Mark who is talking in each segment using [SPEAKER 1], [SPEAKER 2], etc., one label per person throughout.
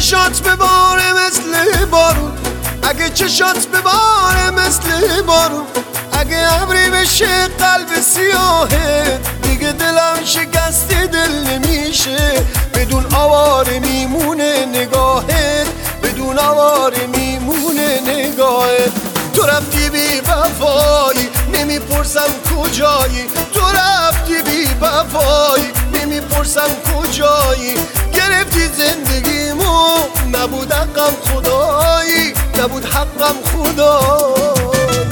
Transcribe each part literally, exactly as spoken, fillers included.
[SPEAKER 1] چشات بباره مثل بارون، اگه چشات بباره مثل بارون، اگه ابری بشه قلب سیاهه، دیگه دلم شکست دل نمیشه. بدون آواره میمونه نگاهت، بدون آواره میمونه نگاهت. تو رفتی بی وفایی نمیپرسم کجایی، تو رفتی بی وفایی نمیپرسم کجایی. گرفتی زندگیمو نبود حقم خدایی، نبود حقم خدایی.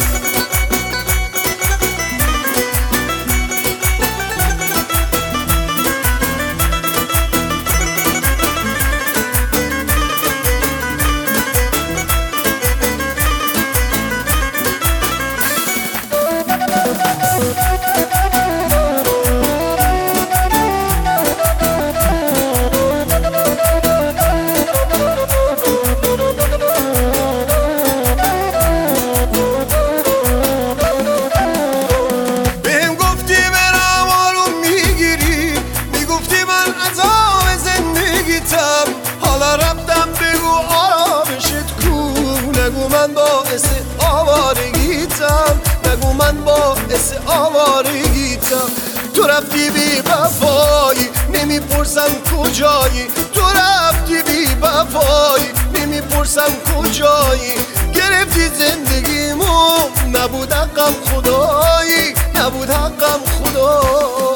[SPEAKER 1] نگو من باعث آوارگیتم، نگو من باعث آوارگیتم. تو رفتی بی وفایی نمیپرسم کجایی، تو رفتی بی وفایی نمیپرسم کجایی. گرفتی زندگیمو نبود حقم خدایی، نبود حقم خدایی.